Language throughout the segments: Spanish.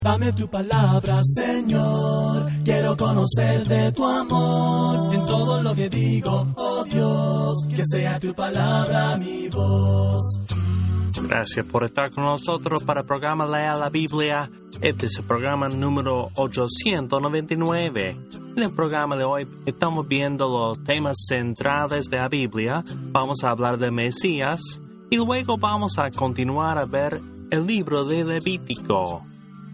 Dame tu palabra, Señor, quiero conocer de tu amor, en todo lo que digo, oh Dios, que sea tu palabra mi voz. Gracias por estar con nosotros para el programa Lea la Biblia. Este es el programa número 899. En el programa de hoy estamos viendo los temas centrales de la Biblia. Vamos a hablar de Mesías y luego vamos a continuar a ver el libro de Levítico.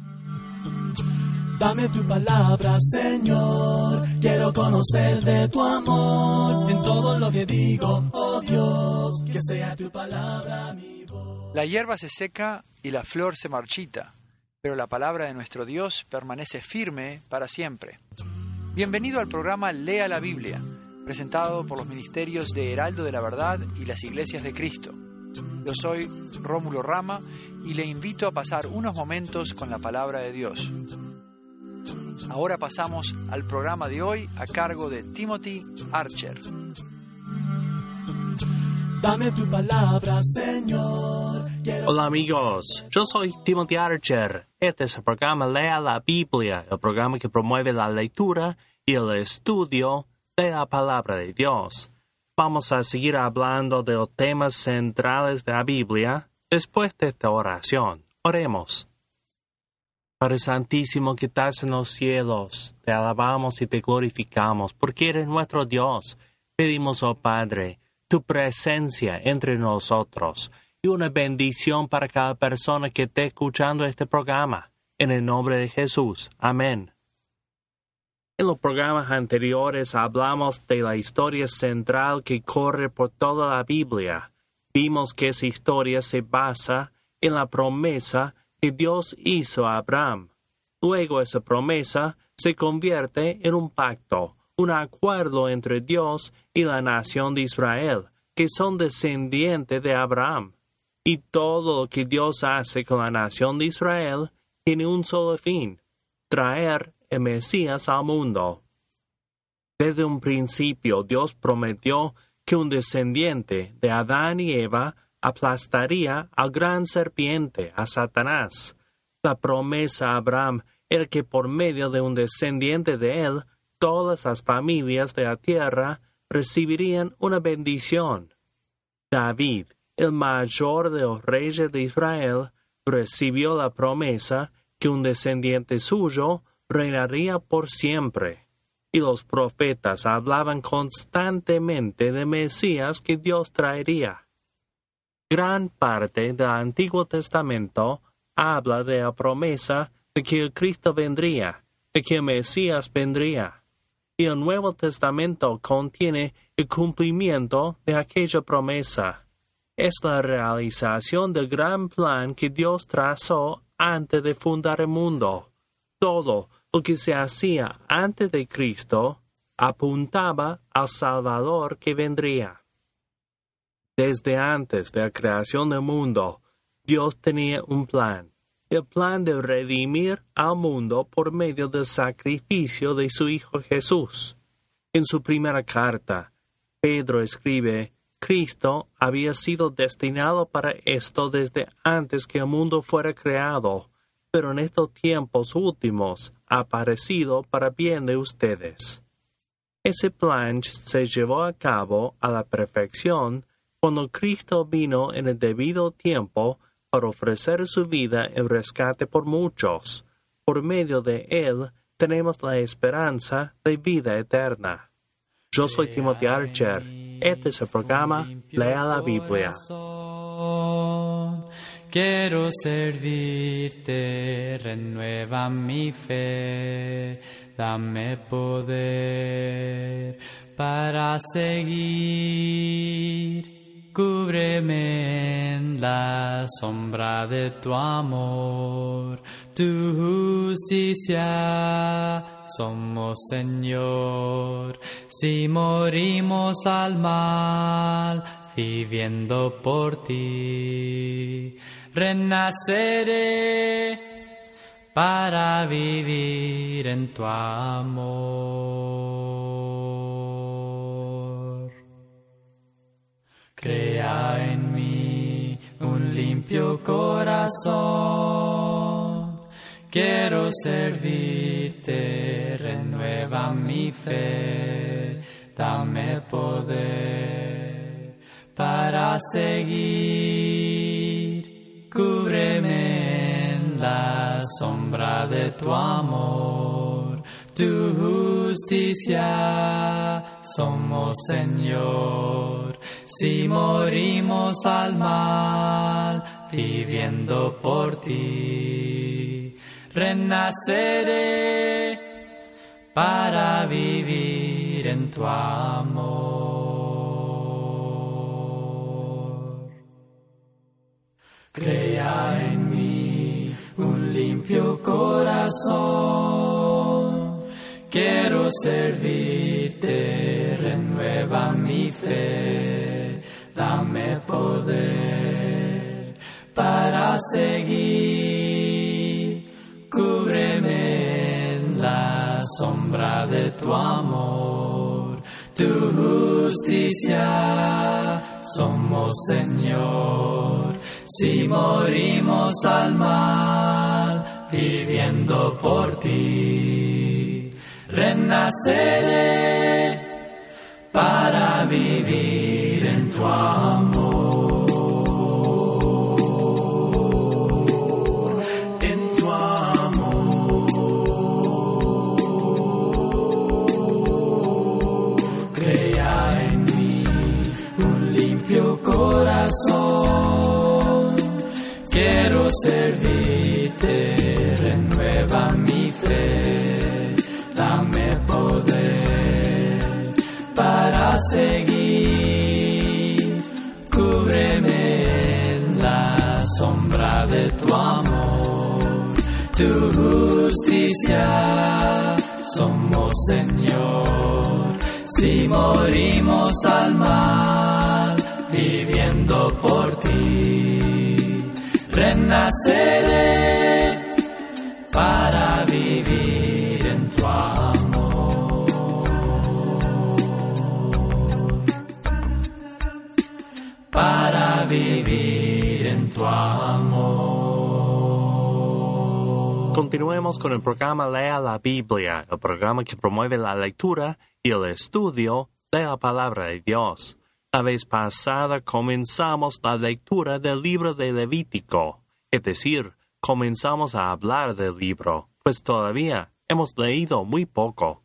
Dame tu palabra, Señor, quiero conocer de tu amor, en todo lo que digo, oh Dios, que sea tu palabra mi voz. La hierba se seca y la flor se marchita, pero la palabra de nuestro Dios permanece firme para siempre. Bienvenido al programa Lea la Biblia, presentado por los ministerios de Heraldo de la Verdad y las Iglesias de Cristo. Yo soy Rómulo Rama y le invito a pasar unos momentos con la palabra de Dios. Ahora pasamos al programa de hoy a cargo de Timothy Archer. Dame tu palabra, Señor. Hola amigos, yo soy Timothy Archer. Este es el programa Lea la Biblia, el programa que promueve la lectura y el estudio de la palabra de Dios. Vamos a seguir hablando de los temas centrales de la Biblia después de esta oración. Oremos. Padre Santísimo que estás en los cielos, te alabamos y te glorificamos, porque eres nuestro Dios. Pedimos, oh Padre, tu presencia entre nosotros y una bendición para cada persona que esté escuchando este programa. En el nombre de Jesús. Amén. En los programas anteriores hablamos de la historia central que corre por toda la Biblia. Vimos que esa historia se basa en la promesa que Dios hizo a Abraham. Luego esa promesa se convierte en un pacto, un acuerdo entre Dios y la nación de Israel, que son descendientes de Abraham. Y todo lo que Dios hace con la nación de Israel tiene un solo fin: traer el Mesías al mundo. Desde un principio Dios prometió que un descendiente de Adán y Eva aplastaría al gran serpiente, a Satanás. La promesa a Abraham era que por medio de un descendiente de él, todas las familias de la tierra recibirían una bendición. David, el mayor de los reyes de Israel, recibió la promesa que un descendiente suyo reinaría por siempre. Y los profetas hablaban constantemente de Mesías que Dios traería. Gran parte del Antiguo Testamento habla de la promesa de que el Cristo vendría, de que el Mesías vendría. Y el Nuevo Testamento contiene el cumplimiento de aquella promesa. Es la realización del gran plan que Dios trazó antes de fundar el mundo. Todo lo que se hacía antes de Cristo apuntaba al Salvador que vendría. Desde antes de la creación del mundo, Dios tenía un plan, el plan de redimir al mundo por medio del sacrificio de su Hijo Jesús. En su primera carta, Pedro escribe: Cristo había sido destinado para esto desde antes que el mundo fuera creado, pero en estos tiempos últimos ha aparecido para bien de ustedes. Ese plan se llevó a cabo a la perfección cuando Cristo vino en el debido tiempo para ofrecer su vida en rescate por muchos. Por medio de él tenemos la esperanza de vida eterna. Yo soy Timothy Archer. Este es el programa Lea la Biblia. Quiero servirte, renueva mi fe, dame poder para seguir. Cúbreme en la sombra de tu amor, tu justicia somos, Señor. Si morimos al mal, viviendo por ti, renaceré para vivir en tu amor. Crea en mí un limpio corazón, quiero servirte, renueva mi fe, dame poder para seguir, cúbreme en la sombra de tu amor, tu justicia somos, Señor. Si morimos al mal, viviendo por ti, renaceré para vivir en tu amor. Crea en mí un limpio corazón, quiero servirte, renueva mi fe, dame poder para seguir, cúbreme en la sombra de tu amor, tu justicia somos, Señor. Si morimos al mal, viviendo por ti, renaceré para vivir en tu amor, en tu amor. Crea en mí un limpio corazón, quiero servirte, renueva mi fe, dame poder para seguir, cúbreme en la sombra de tu amor, tu justicia somos, Señor. Si morimos al mal, viviendo por ti, renaceré para vivir en tu amor, para vivir en tu amor. Continuemos con el programa Lea la Biblia, el programa que promueve la lectura y el estudio de la palabra de Dios. La vez pasada comenzamos la lectura del libro de Levítico, es decir, comenzamos a hablar del libro, pues todavía hemos leído muy poco.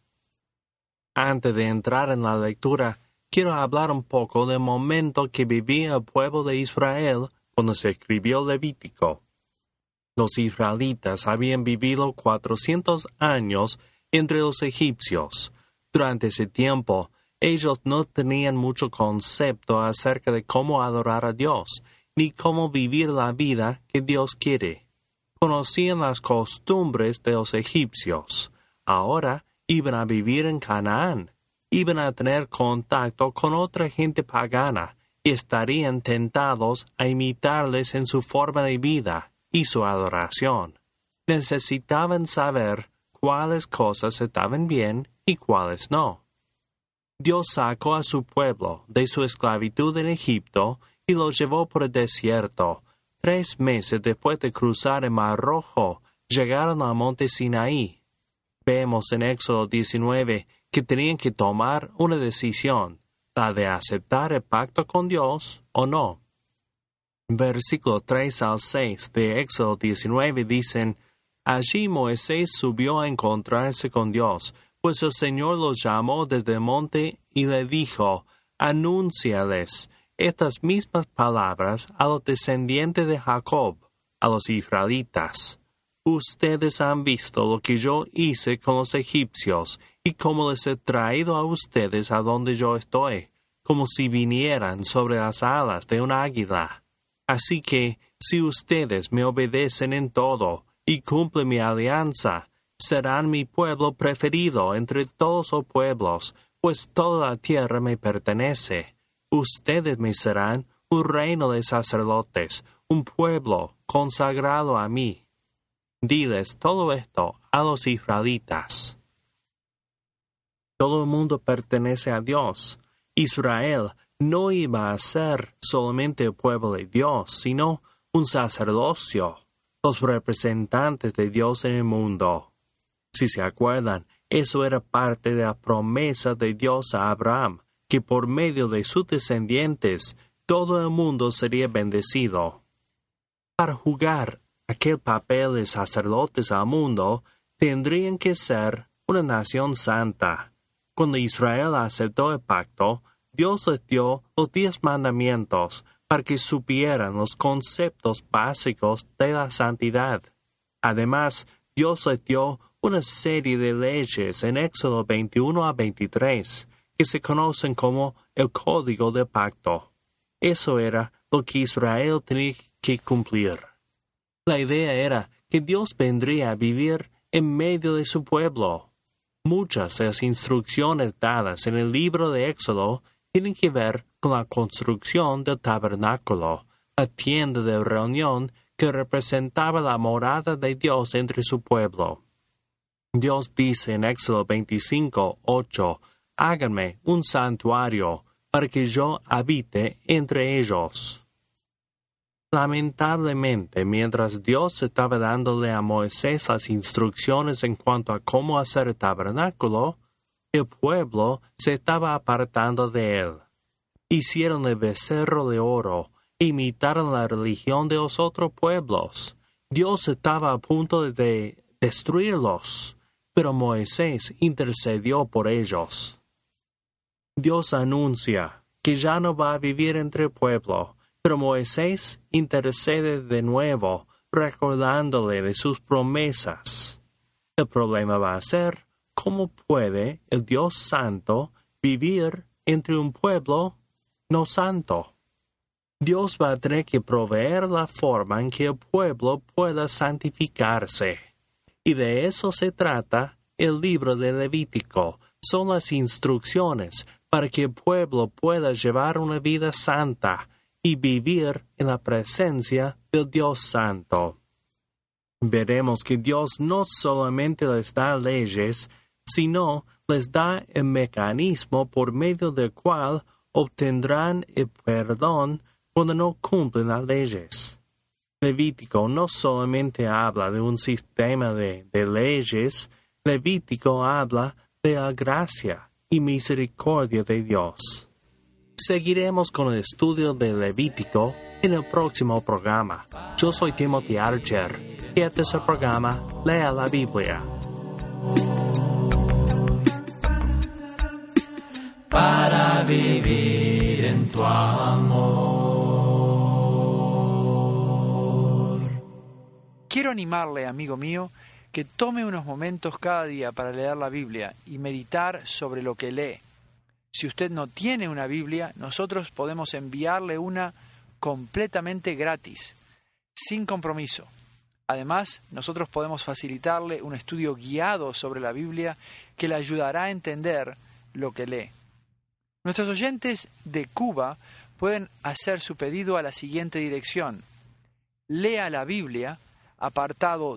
Antes de entrar en la lectura, quiero hablar un poco del momento que vivía el pueblo de Israel cuando se escribió Levítico. Los israelitas habían vivido 400 años entre los egipcios. Durante ese tiempo, ellos no tenían mucho concepto acerca de cómo adorar a Dios, ni cómo vivir la vida que Dios quiere. Conocían las costumbres de los egipcios. Ahora iban a vivir en Canaán. Iban a tener contacto con otra gente pagana y estarían tentados a imitarles en su forma de vida y su adoración. Necesitaban saber cuáles cosas estaban bien y cuáles no. Dios sacó a su pueblo de su esclavitud en Egipto y los llevó por el desierto. 3 meses después de cruzar el Mar Rojo, llegaron al monte Sinaí. Vemos en Éxodo 19 que tenían que tomar una decisión, la de aceptar el pacto con Dios o no. Versículo 3 al 6 de Éxodo 19 dicen: Allí Moisés subió a encontrarse con Dios, pues el Señor los llamó desde el monte y le dijo: Anúnciales estas mismas palabras a los descendientes de Jacob, a los israelitas. Ustedes han visto lo que yo hice con los egipcios y cómo les he traído a ustedes a donde yo estoy, como si vinieran sobre las alas de un águila. Así que, si ustedes me obedecen en todo y cumplen mi alianza, serán mi pueblo preferido entre todos los pueblos, pues toda la tierra me pertenece. Ustedes me serán un reino de sacerdotes, un pueblo consagrado a mí. Diles todo esto a los israelitas. Todo el mundo pertenece a Dios. Israel no iba a ser solamente el pueblo de Dios, sino un sacerdocio. los representantes de Dios en el mundo. Si se acuerdan, eso era parte de la promesa de Dios a Abraham, que por medio de sus descendientes todo el mundo sería bendecido. Para jugar aquel papel de sacerdotes al mundo, tendrían que ser una nación santa. Cuando Israel aceptó el pacto, Dios les dio los 10 mandamientos para que supieran los conceptos básicos de la santidad. Además, Dios les dio una serie de leyes en Éxodo 21 a 23, que se conocen como el Código del Pacto. Eso era lo que Israel tenía que cumplir. La idea era que Dios vendría a vivir en medio de su pueblo. Muchas de las instrucciones dadas en el libro de Éxodo tienen que ver con la construcción del tabernáculo, la tienda de reunión que representaba la morada de Dios entre su pueblo. Dios dice en Éxodo 25:8, «Háganme un santuario para que yo habite entre ellos». Lamentablemente, mientras Dios estaba dándole a Moisés las instrucciones en cuanto a cómo hacer el tabernáculo, el pueblo se estaba apartando de él. Hicieron el becerro de oro, imitaron la religión de los otros pueblos. Dios estaba a punto de destruirlos, pero Moisés intercedió por ellos. Dios anuncia que ya no va a vivir entre el pueblo, pero Moisés intercede de nuevo, recordándole de sus promesas. El problema va a ser, ¿cómo puede el Dios santo vivir entre un pueblo no santo? Dios va a tener que proveer la forma en que el pueblo pueda santificarse. Y de eso se trata el libro de Levítico. Son las instrucciones para que el pueblo pueda llevar una vida santa y vivir en la presencia del Dios Santo. Veremos que Dios no solamente les da leyes, sino les da el mecanismo por medio del cual obtendrán el perdón cuando no cumplen las leyes. Levítico no solamente habla de un sistema de leyes, Levítico habla de la gracia y misericordia de Dios. Seguiremos con el estudio de Levítico en el próximo programa. Yo soy Timothy Archer y este es el programa Lea la Biblia. Para vivir en tu amor. Quiero animarle, amigo mío, que tome unos momentos cada día para leer la Biblia y meditar sobre lo que lee. Si usted no tiene una Biblia, nosotros podemos enviarle una completamente gratis, sin compromiso. Además, nosotros podemos facilitarle un estudio guiado sobre la Biblia que le ayudará a entender lo que lee. Nuestros oyentes de Cuba pueden hacer su pedido a la siguiente dirección: Lea la Biblia, apartado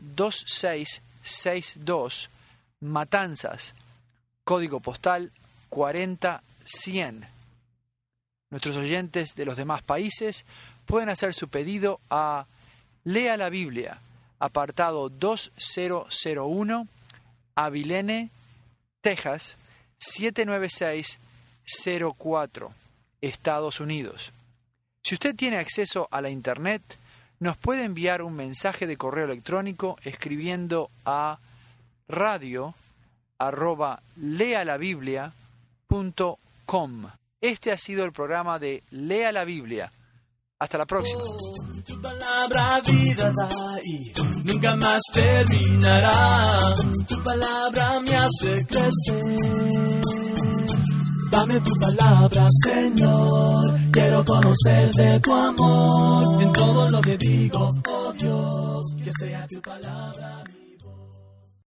2662, Matanzas, código postal 40100. Nuestros oyentes de los demás países pueden hacer su pedido a Lea la Biblia, apartado 2001, Abilene, Texas, 79604, Estados Unidos. Si usted tiene acceso a la Internet, nos puede enviar un mensaje de correo electrónico escribiendo a radio@lealabiblia.com. Este ha sido el programa de Lea la Biblia. Hasta la próxima. Tu palabra vida da y nunca más terminará. Tu palabra me hace crecer. Dame tu palabra, Señor. Quiero conocer de tu amor. En todo lo que digo, oh Dios, que sea tu palabra.